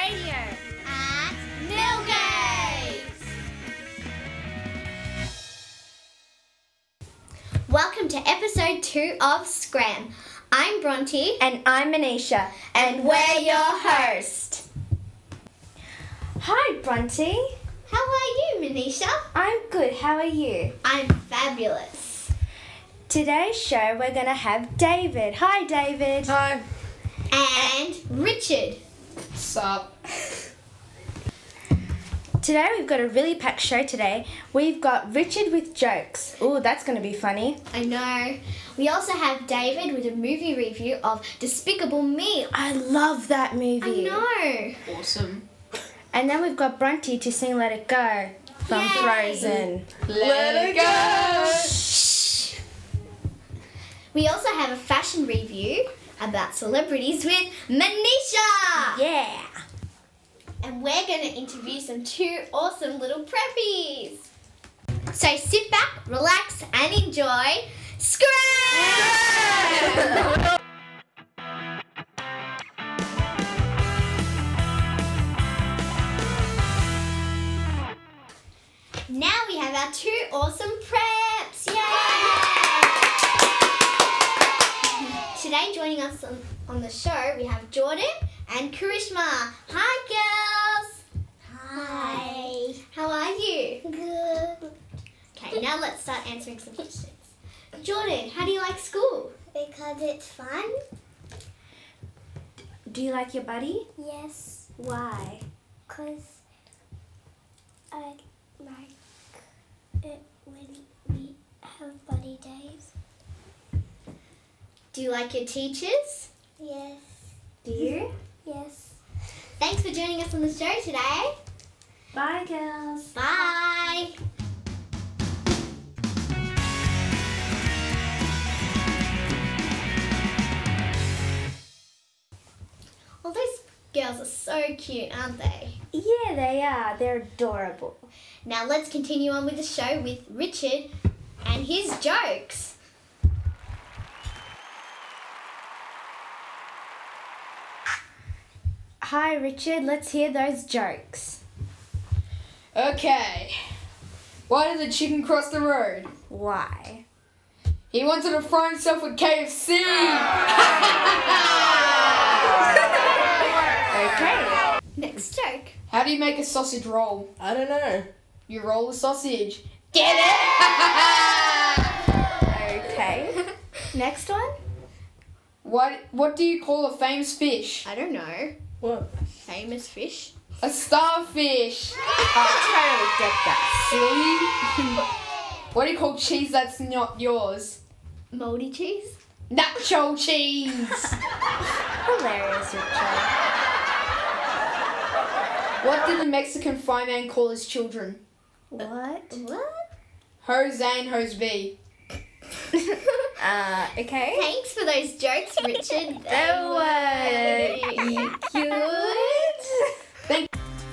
Radio at Millgate. Welcome to episode 2 of Scram. I'm Bronte. And I'm Manisha. And we're your host. Hi, Bronte. How are you, Manisha? I'm good. How are you? I'm fabulous. Today's show, we're going to have David. Hi, David. Hi. And Richard. Sup? Today we've got a really packed show today. We've got Richard with jokes. Ooh, that's going to be funny. I know. We also have David with a movie review of Despicable Me. I love that movie. I know. Awesome. And then we've got Bronte to sing Let It Go from Yay. Frozen. Let it go! Shh. We also have a fashion review about celebrities with Manisha. Yeah. And we're going to interview some 2 awesome little preppies. So sit back, relax, and enjoy Scram! Now we have our 2 awesome preps. Yay! Today joining us on the show we have Jordan and Karishma. Hi girls! Hi. How are you? Good. Okay, now let's start answering some questions. Jordan, how do you like school? Because it's fun. Do you like your buddy? Yes. Why? Because I like it when we have buddy days. Do you like your teachers? Yes. Do you? Yes. Thanks for joining us on the show today. Bye, girls. Bye. Well, those girls are so cute, aren't they? Yeah, they are. They're adorable. Now let's continue on with the show with Richard and his jokes. Hi, Richard. Let's hear those jokes. Okay. Why did the chicken cross the road? Why? He wanted to fry himself with KFC! Okay. Next joke. How do you make a sausage roll? I don't know. You roll the sausage. Get it? Okay. Next one. What do you call a famous fish? I don't know. What? Famous fish? A starfish. I totally get that. Silly. What do you call cheese that's not yours? Moldy cheese? Nacho cheese. Hilarious, Richard. What did the Mexican fireman call his children? What? What? Jose and Jose. Okay. Thanks for those jokes, Richard. They were cute. Thank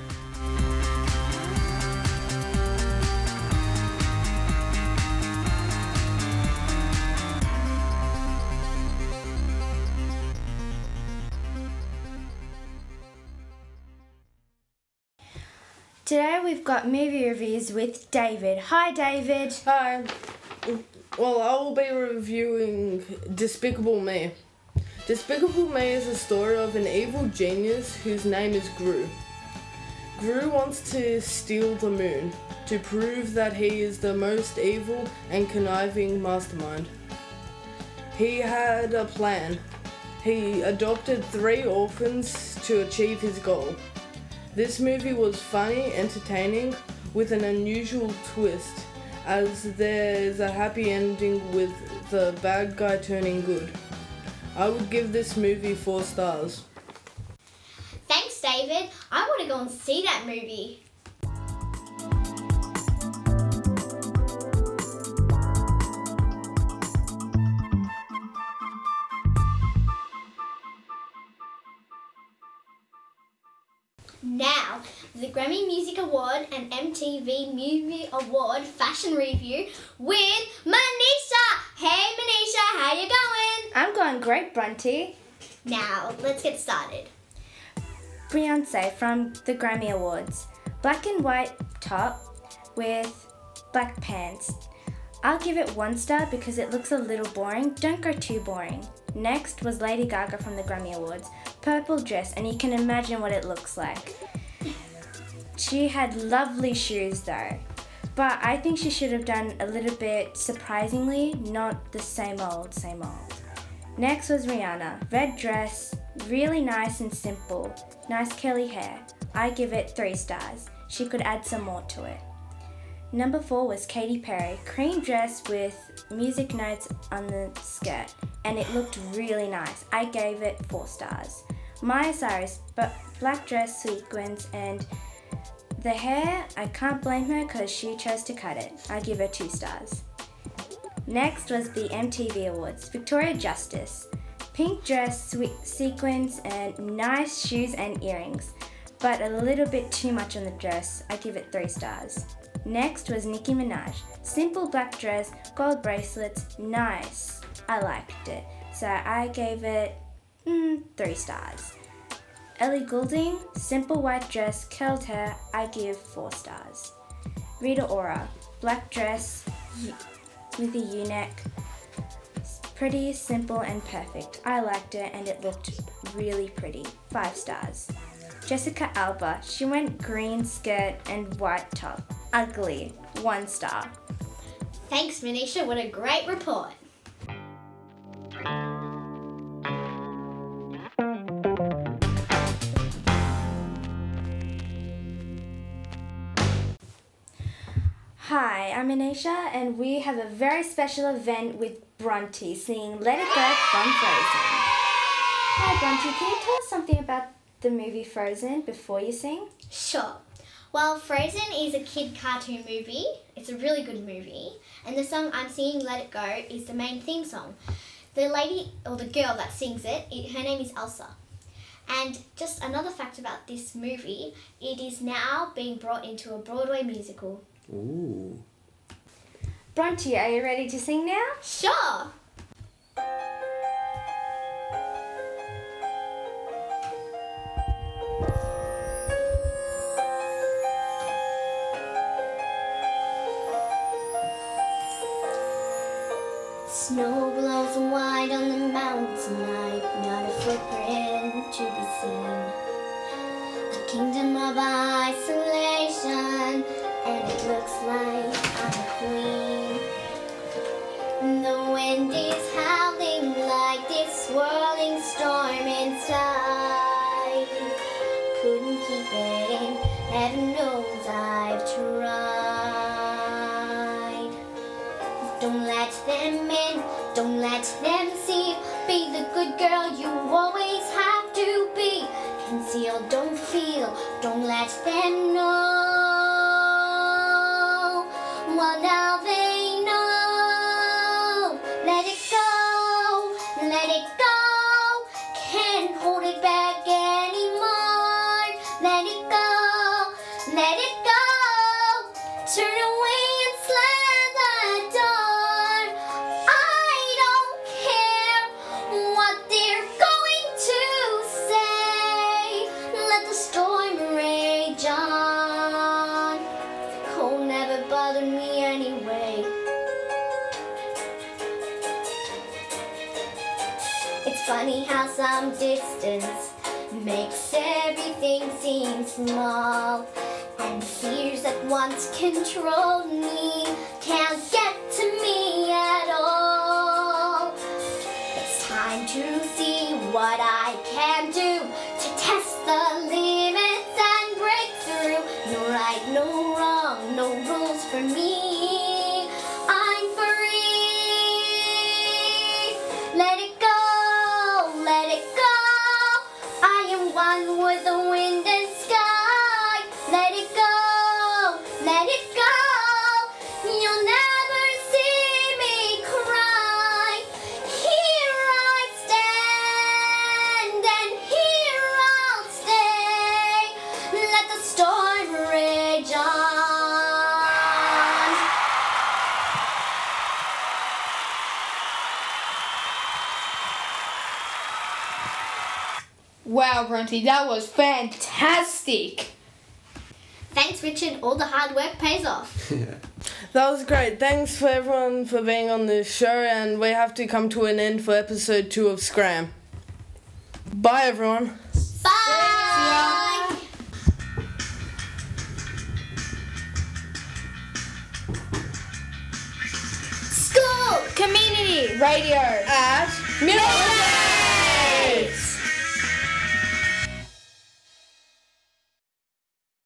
Today we've got movie reviews with David. Hi, David. Hi. Well, I will be reviewing Despicable Me. Despicable Me is a story of an evil genius whose name is Gru. Gru wants to steal the moon to prove that he is the most evil and conniving mastermind. He had a plan. He adopted 3 orphans to achieve his goal. This movie was funny, entertaining, with an unusual twist, as there's a happy ending with the bad guy turning good. I would give this movie 4 stars. Thanks, David. I want to go and see that movie. Now, the Grammy Music Award and MTV Movie Award fashion review with Manisha. Hey Manisha, how you going? I'm going great, Bronte. Now, let's get started. Beyonce from the Grammy Awards. Black and white top with black pants. I'll give it 1 star because it looks a little boring. Don't go too boring. Next was Lady Gaga from the Grammy Awards. Purple dress, and you can imagine what it looks like. She had lovely shoes though, but I think she should have done a little bit surprisingly, not the same old, same old. Next was Rihanna. Red dress, really nice and simple. Nice curly hair. I give it 3 stars. She could add some more to it. Number 4 was Katy Perry. Cream dress with music notes on the skirt, and it looked really nice. I gave it 4 stars. Maya Cyrus, but black dress, sequins, and the hair, I can't blame her because she chose to cut it. I give her 2 stars. Next was the MTV Awards. Victoria Justice. Pink dress, sequins, and nice shoes and earrings, but a little bit too much on the dress. I give it 3 stars. Next was Nicki Minaj. Simple black dress, gold bracelets, nice. I liked it, so I gave it 3 stars. Ellie Goulding, simple white dress, curled hair, I give 4 stars. Rita Ora, black dress with a U-neck, pretty, simple and perfect. I liked it and it looked really pretty, 5 stars. Jessica Alba, she went green skirt and white top, ugly, 1 star. Thanks, Manisha. What a great report. Hi, I'm Anisha, and we have a very special event with Bronte singing Let It Go from Frozen. Hi Bronte, can you tell us something about the movie Frozen before you sing? Sure. Well, Frozen is a kid cartoon movie. It's a really good movie. And the song I'm singing, Let It Go, is the main theme song. The lady, or the girl that sings it, her name is Elsa. And just another fact about this movie, it is now being brought into a Broadway musical. Ooh. Bronte, are you ready to sing now? Sure! Snow blows wide on the mountain tonight, not a footprint to be seen. A kingdom of isolation, and it looks like I'm a queen. The wind is howling like this swirling storm inside. Couldn't keep it in, heaven knows I've tried. Don't let them in, don't let them see. Be the good girl you always have to be. Conceal, don't feel, don't let them know. Well, now they know. Let it go, let it go. Can't hold it back anymore. Let it go, let it go. Turn away and slam the door. I don't care what they're going to say. Let the storm rage on. Cold never bothered me anyway. It's funny how some distance makes everything seem small. And fears that once controlled me can't get to me at all. It's time to see what I can do to test the limits and break through. No right, no wrong, no rules for me. I'm free. Let it go, let it go. I am one with the wind and sky. Let it go, let it go. You'll never see me cry. Here I Wow, Grunty, that was fantastic. Thanks, Richard. All the hard work pays off. That was great. Thanks for everyone for being on this show, and we have to come to an end for episode 2 of Scram. Bye, everyone. Bye. Community Radio. At Middle